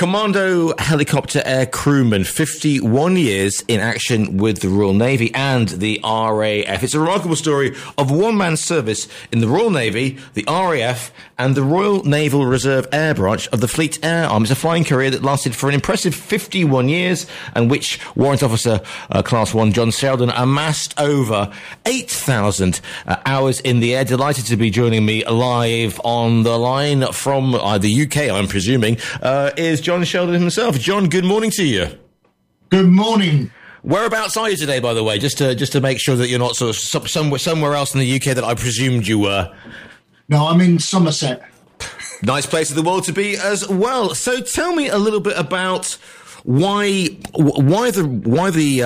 Commando helicopter air crewman, 51 years in action with the Royal Navy and the RAF. It's a remarkable story of one-man service in the Royal Navy, the RAF, and the Royal Naval Reserve Air Branch of the Fleet Air Arm. It's a flying career that lasted for an impressive 51 years and which Warrant Officer Class 1 John Sheldon amassed over 8,000 hours in the air. Delighted to be joining me live on the line from the UK, I'm presuming, is John Sheldon himself. John, good morning to you. Good morning. Whereabouts are you today, by the way, just to make sure that you're not sort of somewhere else in the UK that I presumed you were? No, I'm in Somerset. Nice place of the world to be as well. So tell me a little bit about why the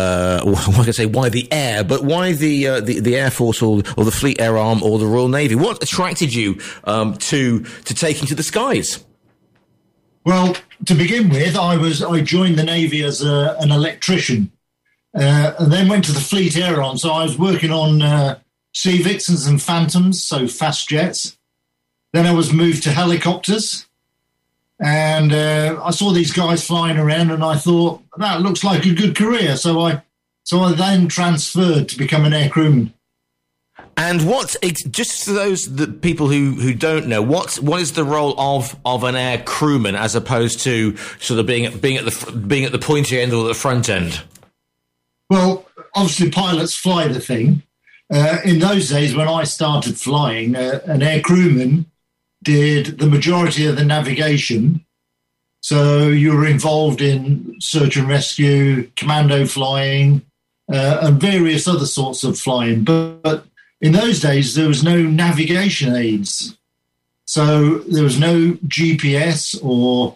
Air Force or the Fleet Air Arm or the Royal Navy? What attracted you to taking to the skies? Well, to begin with, I joined the Navy as an electrician, and then went to the Fleet Air Arm. So I was working on Sea Vixens and Phantoms, so fast jets. Then I was moved to helicopters, and I saw these guys flying around, and I thought that looks like a good career. So I then transferred to become an air crewman. And just for those people who don't know, what is the role of an air crewman as opposed to sort of being at the pointy end or the front end? Well, obviously pilots fly the thing. In those days when I started flying, an air crewman did the majority of the navigation. So you were involved in search and rescue, commando flying, and various other sorts of flying. But in those days, there was no navigation aids. So there was no GPS or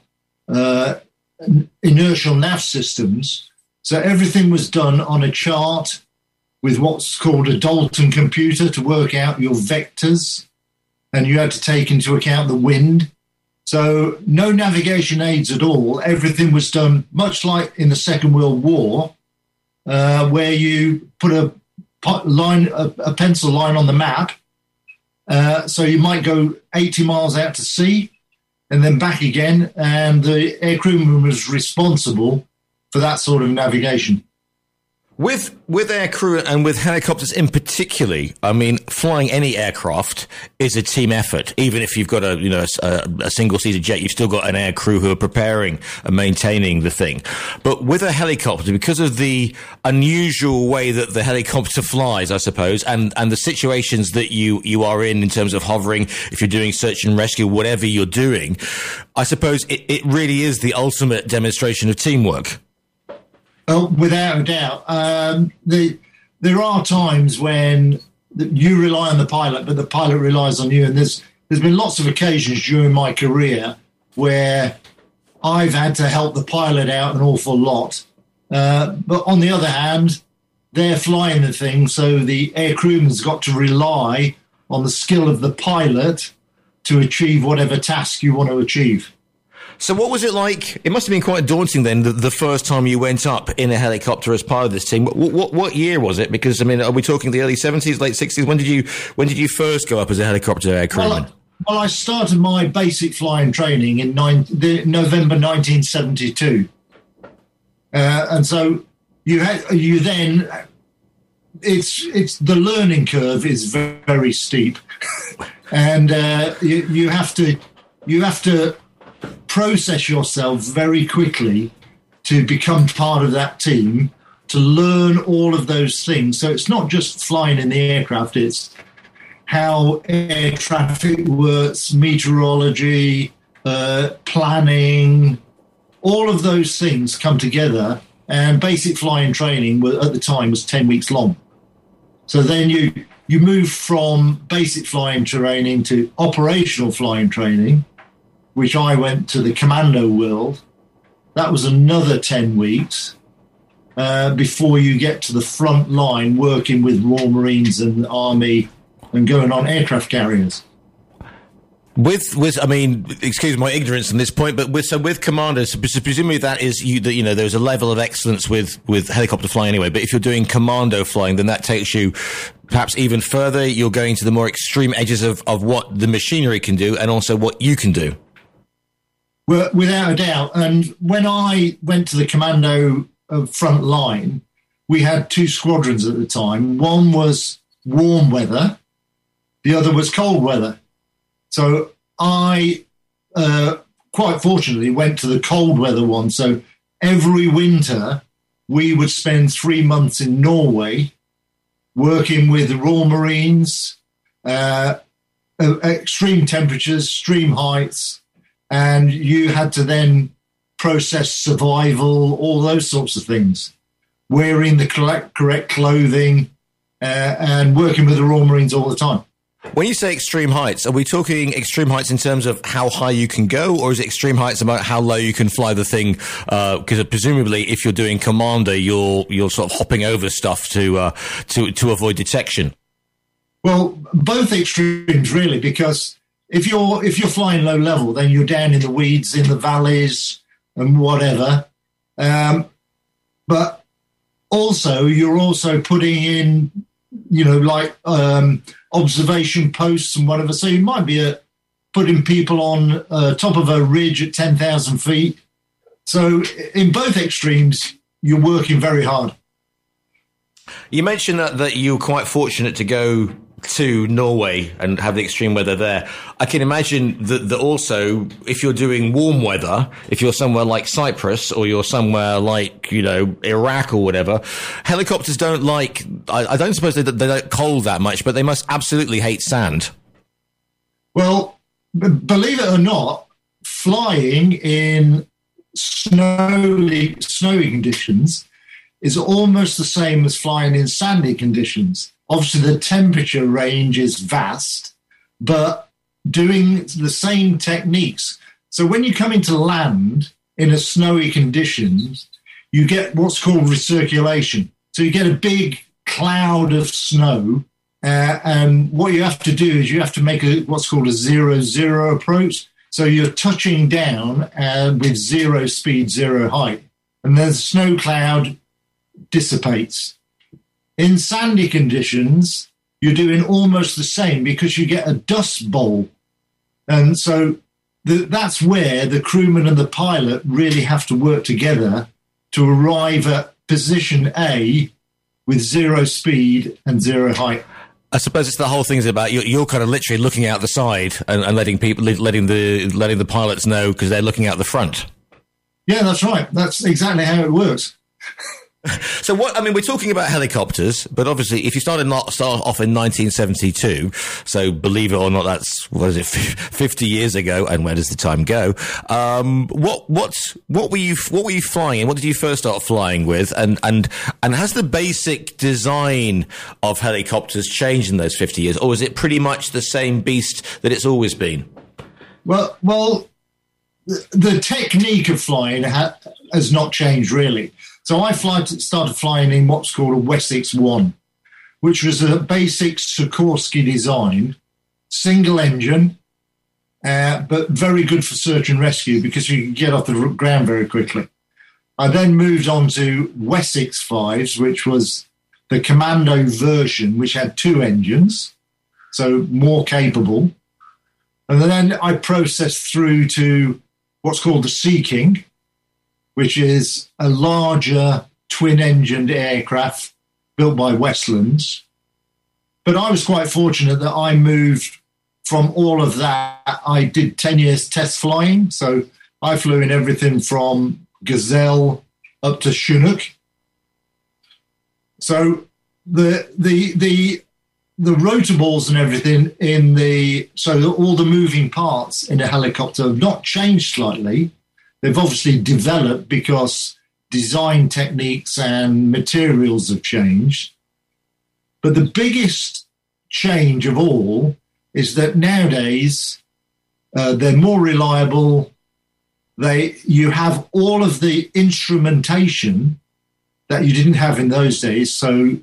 inertial nav systems. So everything was done on a chart with what's called a Dalton computer to work out your vectors. And you had to take into account the wind. So no navigation aids at all. Everything was done much like in the Second World War, where you put a pencil line on the map. So you might go 80 miles out to sea and then back again. And the air crewman was responsible for that sort of navigation. With air crew and with helicopters in particular, I mean, flying any aircraft is a team effort. Even if you've got a single-seater jet, you've still got an air crew who are preparing and maintaining the thing. But with a helicopter, because of the unusual way that the helicopter flies, I suppose, and the situations that you are in terms of hovering, if you're doing search and rescue, whatever you're doing, I suppose it really is the ultimate demonstration of teamwork. Oh, without a doubt. There are times when you rely on the pilot, but the pilot relies on you. And there's been lots of occasions during my career where I've had to help the pilot out an awful lot. But on the other hand, they're flying the thing, so the air crewman's got to rely on the skill of the pilot to achieve whatever task you want to achieve. So what was it like? It must have been quite daunting then, the first time you went up in a helicopter as part of this team. What year was it? Because, I mean, are we talking the early 70s, late 60s? When did you first go up as a helicopter air crewman? Well, I started my basic flying training in November 1972. And so you then, it's the learning curve is very, very steep. And you have to process yourself very quickly to become part of that team, to learn all of those things. So it's not just flying in the aircraft, it's how air traffic works, meteorology, planning, all of those things come together. And basic flying training at the time was 10 weeks long. So then you move from basic flying training to operational flying training, which I went to the commando world. That was another 10 weeks before you get to the front line working with Royal Marines and the Army and going on aircraft carriers. I mean, excuse my ignorance on this point, but with commanders, presumably that is there's a level of excellence with helicopter flying anyway. But if you're doing commando flying, then that takes you perhaps even further. You're going to the more extreme edges of what the machinery can do and also what you can do. Well, without a doubt. And when I went to the commando front line, we had two squadrons at the time. One was warm weather, the other was cold weather. So I, quite fortunately, went to the cold weather one. So every winter, we would spend 3 months in Norway working with the Royal Marines, extreme temperatures, extreme heights, and you had to then process survival, all those sorts of things, wearing the correct clothing, and working with the Royal Marines all the time. When you say extreme heights, are we talking extreme heights in terms of how high you can go, or is it extreme heights about how low you can fly the thing? Because presumably, if you're doing commander, you're sort of hopping over stuff to avoid detection. Well, both extremes really, because if you're flying low level, then you're down in the weeds, in the valleys, and whatever. But also, you're also putting in, like observation posts and whatever. So you might be putting people on top of a ridge at 10,000 feet. So in both extremes, you're working very hard. You mentioned that you were quite fortunate to go to Norway and have the extreme weather there. I can imagine that also, if you're doing warm weather, if you're somewhere like Cyprus or you're somewhere like, Iraq or whatever, helicopters don't like, I don't suppose they don't cold that much, but they must absolutely hate sand. Well, believe it or not, flying in snowy conditions is almost the same as flying in sandy conditions. Obviously, the temperature range is vast, but doing the same techniques. So when you come into land in a snowy conditions, you get what's called recirculation. So you get a big cloud of snow, and what you have to do is you have to make what's called a 0-0 approach. So you're touching down with 0 speed, 0 height, and then the snow cloud dissipates. In sandy conditions, you're doing almost the same because you get a dust bowl. And so that's where the crewman and the pilot really have to work together to arrive at position A with 0 speed and 0 height. I suppose it's the whole thing's about you're kind of literally looking out the side and letting the pilots know because they're looking out the front. Yeah, that's right. That's exactly how it works. So we're talking about helicopters, but obviously if you start off in 1972, so believe it or not, that's, 50 years ago, and where does the time go? What were you flying in? What did you first start flying with? And has the basic design of helicopters changed in those 50 years, or is it pretty much the same beast that it's always been? Well, the technique of flying has not changed really. So I started flying in what's called a Wessex 1, which was a basic Sikorsky design, single engine, but very good for search and rescue because you can get off the ground very quickly. I then moved on to Wessex 5s, which was the commando version, which had 2 engines, so more capable. And then I processed through to what's called the Sea King, which is a larger twin-engined aircraft built by Westlands. But I was quite fortunate that I moved from all of that. I did 10 years test flying, so I flew in everything from Gazelle up to Chinook. So the rotor balls and everything all the moving parts in a helicopter have not changed slightly. They've obviously developed because design techniques and materials have changed. But the biggest change of all is that nowadays they're more reliable. You have all of the instrumentation that you didn't have in those days. So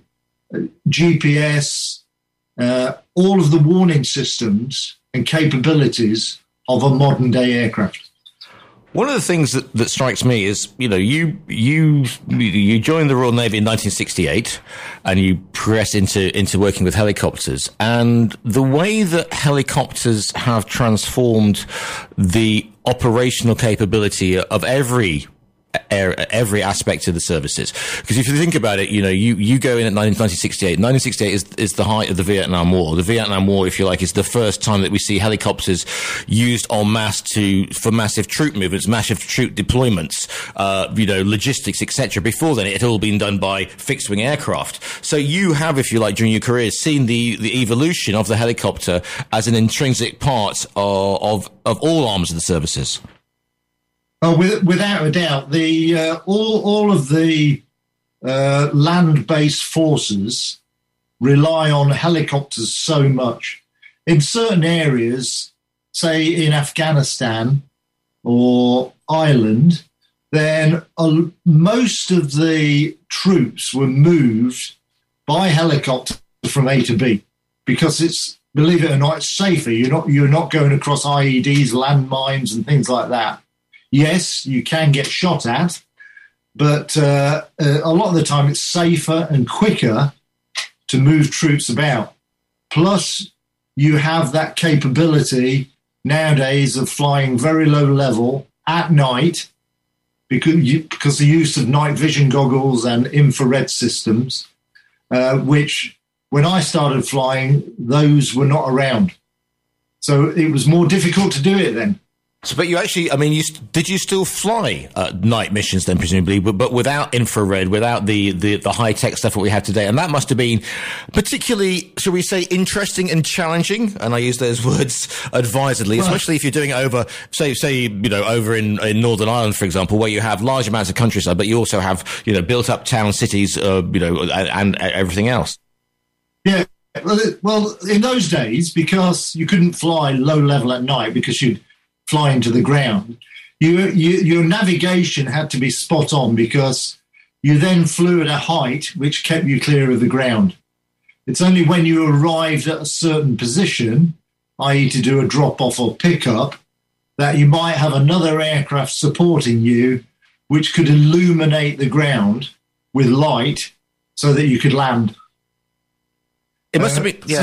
GPS, all of the warning systems and capabilities of a modern day aircraft. One of the things that strikes me is, you joined the Royal Navy in 1968 and you progress into working with helicopters, and the way that helicopters have transformed the operational capability of every aspect of the services. Because if you think about it, you go in at 1968. 1968 is the height of the Vietnam War. The Vietnam War, if you like, is the first time that we see helicopters used en masse for massive troop movements, massive troop deployments, logistics, etc. Before then, it had all been done by fixed-wing aircraft. So you have, if you like, during your career, seen the evolution of the helicopter as an intrinsic part of all arms of the services. Oh, without a doubt, all of the land-based forces rely on helicopters so much. In certain areas, say in Afghanistan or Ireland, then most of the troops were moved by helicopter from A to B because it's, believe it or not, it's safer. You're not going across IEDs, landmines, and things like that. Yes, you can get shot at, but a lot of the time it's safer and quicker to move troops about. Plus, you have that capability nowadays of flying very low level at night because the use of night vision goggles and infrared systems, which when I started flying, those were not around. So it was more difficult to do it then. So, but you actually, did you still fly night missions then, presumably, but without infrared, without the high-tech stuff that we have today? And that must have been particularly, shall we say, interesting and challenging. And I use those words advisedly, especially if you're doing it over, say, over in Northern Ireland, for example, where you have large amounts of countryside, but you also have, built-up town cities, and everything else. Yeah. Well, in those days, because you couldn't fly low level at night because you'd flying to the ground, your navigation had to be spot on because you then flew at a height which kept you clear of the ground. It's only when you arrived at a certain position, i.e. to do a drop-off or pick-up, that you might have another aircraft supporting you which could illuminate the ground with light so that you could land. It must have been... Yeah.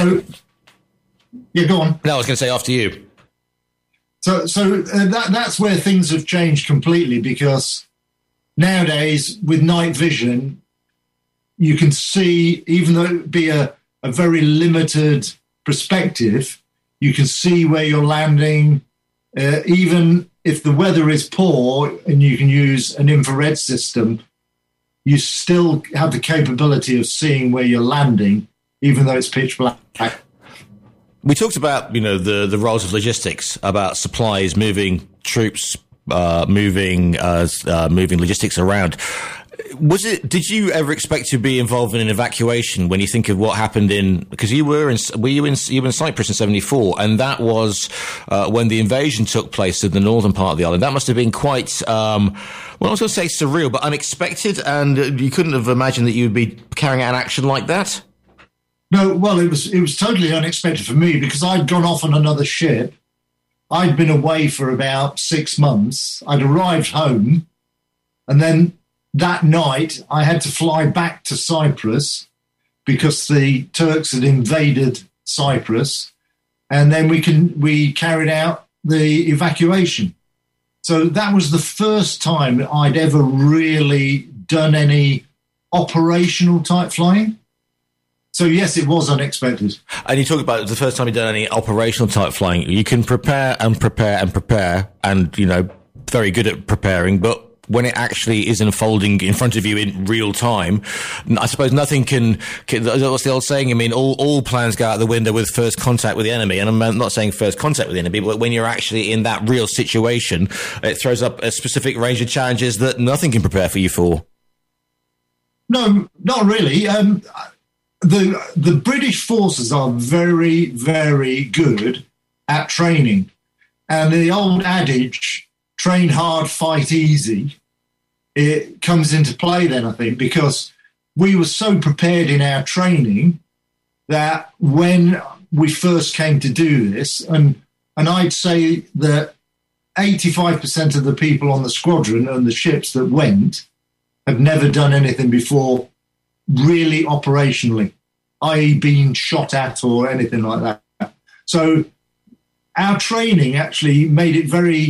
Go on. No, I was going to say after you. So that's where things have changed completely because nowadays with night vision, you can see, even though it be a very limited perspective, you can see where you're landing. Even if the weather is poor and you can use an infrared system, you still have the capability of seeing where you're landing, even though it's pitch black. We talked about, the roles of logistics, about supplies, moving troops, moving logistics around. Did you ever expect to be involved in an evacuation when you think of what happened because you were in Cyprus in 74, and that was, when the invasion took place in the northern part of the island. That must have been quite, I was going to say surreal, but unexpected, and you couldn't have imagined that you would be carrying out an action like that? No, well, it was totally unexpected for me because I'd gone off on another ship. I'd been away for about 6 months. I'd arrived home, and then that night I had to fly back to Cyprus because the Turks had invaded Cyprus, and then we carried out the evacuation. So that was the first time I'd ever really done any operational type flying. So, yes, it was unexpected. And you talk about the first time you've done any operational type flying. You can prepare and very good at preparing, but when it actually is unfolding in front of you in real time, I suppose nothing can what's the old saying? All plans go out the window with first contact with the enemy. And I'm not saying first contact with the enemy, but when you're actually in that real situation, it throws up a specific range of challenges that nothing can prepare for you for. No, not really. The British forces are very, very good at training. And the old adage, train hard, fight easy, it comes into play then, I think, because we were so prepared in our training that when we first came to do this, and I'd say that 85% of the people on the squadron and the ships that went have never done anything before really operationally, i.e. being shot at or anything like that. So our training actually made it very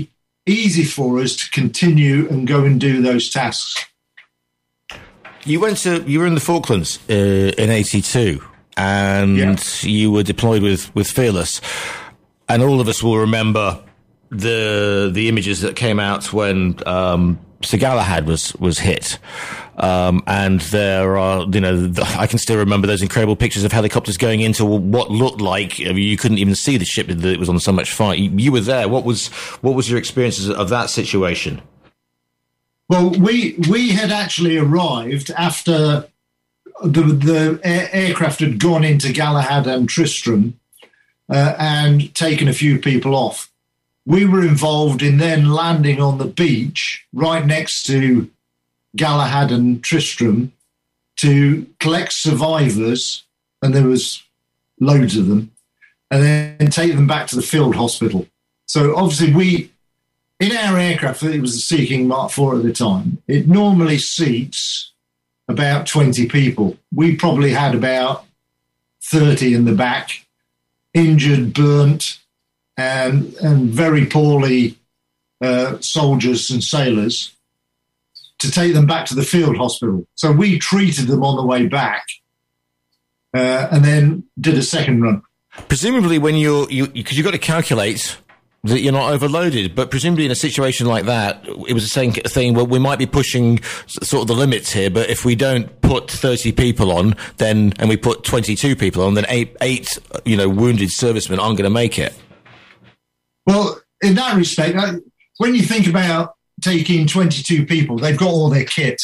easy for us to continue and go and do those tasks. You were in the Falklands in '82, and you were deployed with Fearless, and all of us will remember the images that came out when Sir Galahad was hit. And there are, I can still remember those incredible pictures of helicopters going into what looked like, you couldn't even see the ship that it was on so much fire. You were there. What was your experiences of that situation? Well, we had actually arrived after the aircraft had gone into Galahad and Tristram and taken a few people off. We were involved in then landing on the beach right next to Galahad and Tristram to collect survivors, and there was loads of them, and then take them back to the field hospital. So obviously in our aircraft, it was the Sea King Mark IV at the time, it normally seats about 20 people. We probably had about 30 in the back, injured, burnt, and very poorly soldiers and sailors, to take them back to the field hospital. So we treated them on the way back and then did a second run. Presumably when because you've got to calculate that you're not overloaded, but presumably in a situation like that, it was the same thing where we might be pushing sort of the limits here, but if we don't put 30 people on, and we put 22 people on, then eight wounded servicemen aren't going to make it. Well, in that respect, when you think about taking 22 people, they've got all their kit.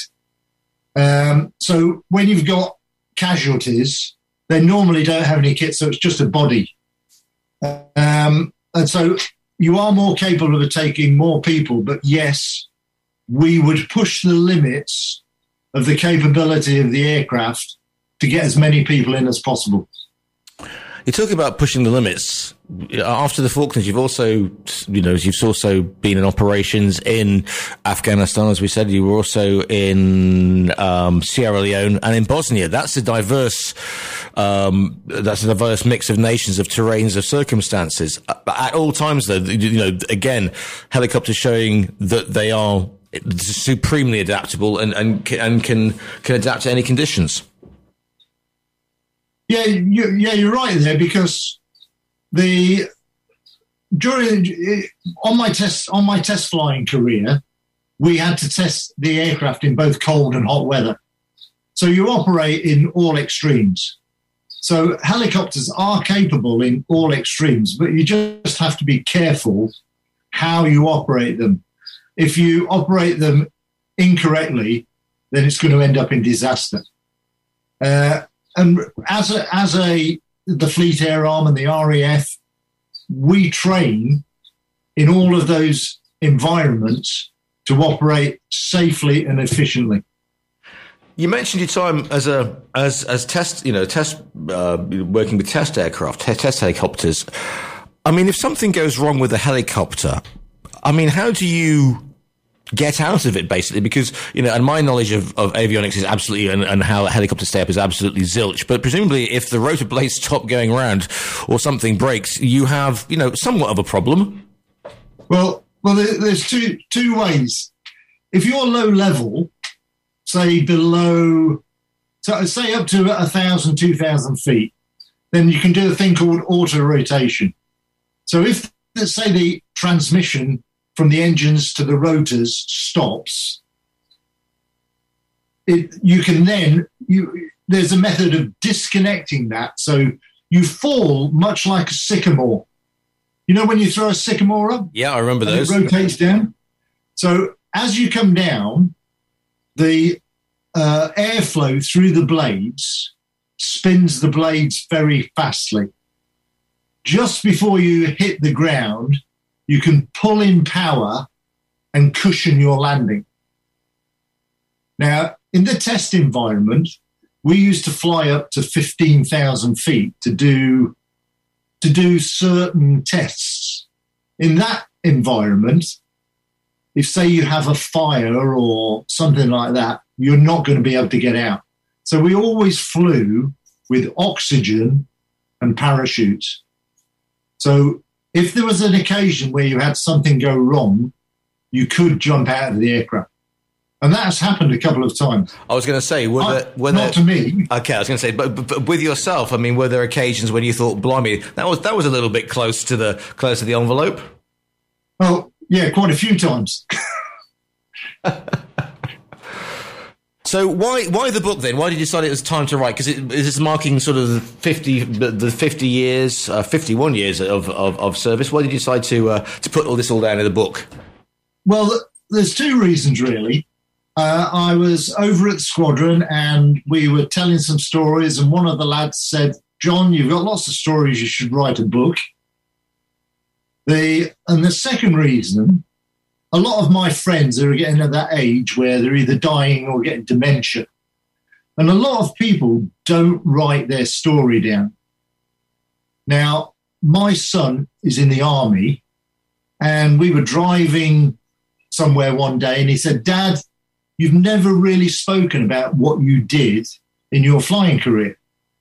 So when you've got casualties, they normally don't have any kit, so it's just a body. And so you are more capable of taking more people, but yes, we would push the limits of the capability of the aircraft to get as many people in as possible. You're talking about pushing the limits. After the Falklands, you've also been in operations in Afghanistan, as we said. You were also in Sierra Leone and in Bosnia. That's a diverse mix of nations, of terrains, of circumstances. At all times, though, again, helicopters showing that they are supremely adaptable and can adapt to any conditions. Yeah, you're right there, because on my test flying career, we had to test the aircraft in both cold and hot weather. So you operate in all extremes. So helicopters are capable in all extremes, but you just have to be careful how you operate them. If you operate them incorrectly, then it's going to end up in disaster. And as the Fleet Air Arm and the RAF, we train in all of those environments to operate safely and efficiently. You mentioned your time as test working with test aircraft, test helicopters. I mean, if something goes wrong with a helicopter, I mean, how do you get out of it, basically? Because, and my knowledge of avionics is absolutely, and how helicopters stay up is absolutely zilch. But presumably if the rotor blades stop going around or something breaks, you have, somewhat of a problem. Well, there's two ways. If you're low level, say up to 1,000, 2,000 feet, then you can do a thing called auto rotation. So if, let's say, the transmission from the engines to the rotors stops, there's a method of disconnecting that. So you fall much like a sycamore. You know when you throw a sycamore up? Yeah, I remember those. It rotates down. So as you come down, the airflow through the blades spins the blades very fastly. Just before you hit the ground, you can pull in power and cushion your landing. Now, in the test environment, we used to fly up to 15,000 feet to do certain tests. In that environment, if, say, you have a fire or something like that, you're not going to be able to get out. So we always flew with oxygen and parachutes. So if there was an occasion where you had something go wrong, you could jump out of the aircraft. And that has happened a couple of times. I was going to say, not to me. Okay, I was going to say, but with yourself, I mean, were there occasions when you thought, "Blimey, that was a little bit close to the envelope"? Well, yeah, quite a few times. So why the book then? Why did you decide it was time to write? Because is this marking sort of the 50 years, 51 years of service? Why did you decide to put all this down in the book? Well, there's two reasons really. I was over at the squadron and we were telling some stories, and one of the lads said, "John, you've got lots of stories, you should write a book." And the second reason, a lot of my friends are getting at that age where they're either dying or getting dementia. And a lot of people don't write their story down. Now, my son is in the army, and we were driving somewhere one day and he said, "Dad, you've never really spoken about what you did in your flying career."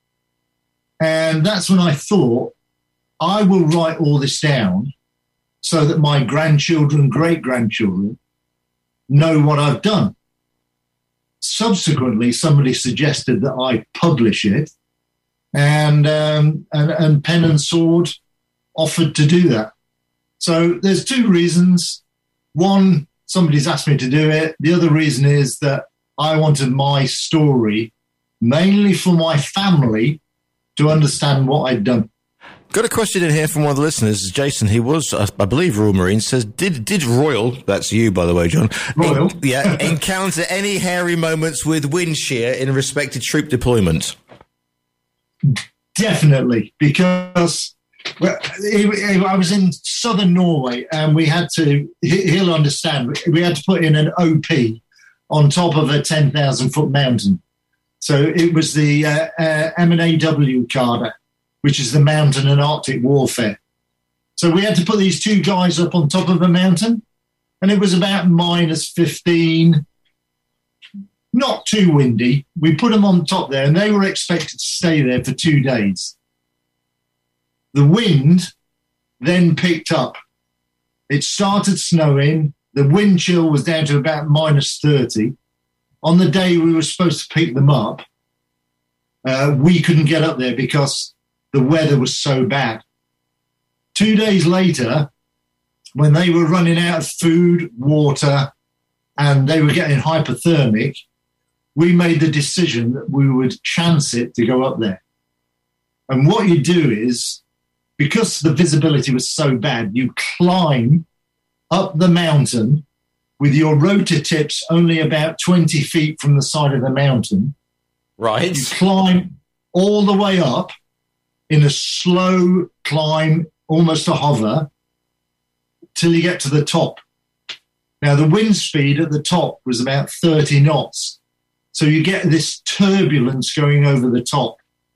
And that's when I thought, I will write all this down so that my grandchildren, great-grandchildren know what I've done. Subsequently, somebody suggested that I publish it, and Pen and Sword offered to do that. So there's two reasons. One, somebody's asked me to do it. The other reason is that I wanted my story, mainly for my family, to understand what I'd done. Got a question in here from one of the listeners, Jason. He was, I believe, Royal Marine. Says, did Royal, that's you, by the way, John, Royal, encounter any hairy moments with wind shear in respect to troop deployment? Definitely, because I was in southern Norway and we had to, he'll understand, we had to put in an OP on top of a 10,000-foot mountain. So it was the M&AW Carter, which is the Mountain and Arctic Warfare. So we had to put these two guys up on top of a mountain, and it was about -15, not too windy. We put them on top there, and they were expected to stay there for 2 days. The wind then picked up. It started snowing. The wind chill was down to about -30. On the day we were supposed to pick them up, we couldn't get up there because the weather was so bad. 2 days later, when they were running out of food, water, and they were getting hypothermic, we made the decision that we would chance it to go up there. And what you do is, because the visibility was so bad, you climb up the mountain with your rotor tips only about 20 feet from the side of the mountain. Right. You climb all the way up in a slow climb, almost a hover, till you get to the top. Now, the wind speed at the top was about 30 knots. So you get this turbulence going over the top.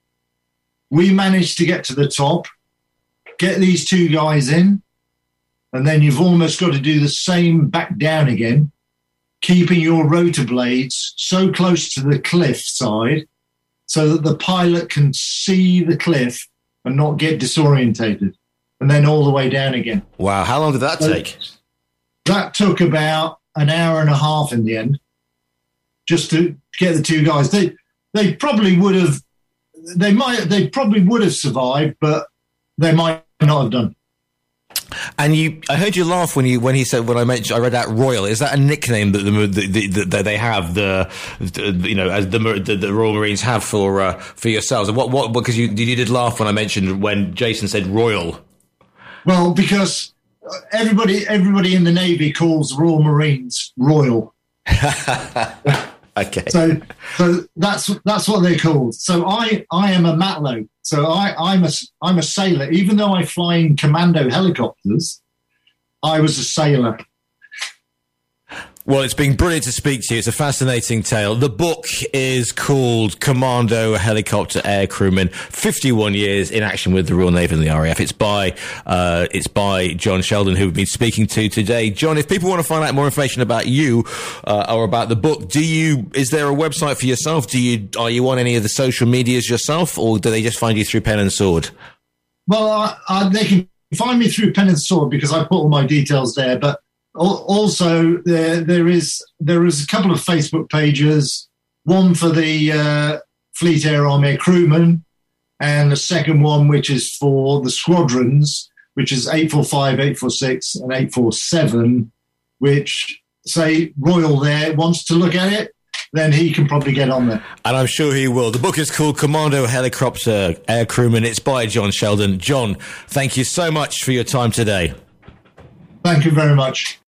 We managed to get to the top, get these two guys in, and then you've almost got to do the same back down again, keeping your rotor blades so close to the cliff side so that the pilot can see the cliff and not get disorientated, and then all the way down again. Wow, how long did that take? That took about an hour and a half in the end, just to get the two guys. They probably would have, they probably would have survived, but they might not have done. And I heard you laugh when he said, when I read that Royal. Is that a nickname that they have, as the Royal Marines have for yourselves? And what because you did laugh when I mentioned when Jason said Royal. Well, because everybody in the Navy calls Royal Marines Royal. Okay. So that's what they're called. So I am a matlow. So I'm a sailor. Even though I fly in commando helicopters, I was a sailor. Well, it's been brilliant to speak to you. It's a fascinating tale. The book is called Commando Helicopter Air Crewman, 51 years in action with the Royal Navy and the RAF. It's by John Sheldon, who we've been speaking to today. John, if people want to find out more information about you or about the book, is there a website for yourself? Are you on any of the social medias yourself, or do they just find you through Pen and Sword? Well, they can find me through Pen and Sword because I put all my details there, but Also, there is a couple of Facebook pages, one for the Fleet Air Arm Air Crewmen, and the second one which is for the squadrons, which is 845, 846, and 847, which, say, Royal there wants to look at it, then he can probably get on there. And I'm sure he will. The book is called Commando Helicopter Air Crewman. It's by John Sheldon. John, thank you so much for your time today. Thank you very much.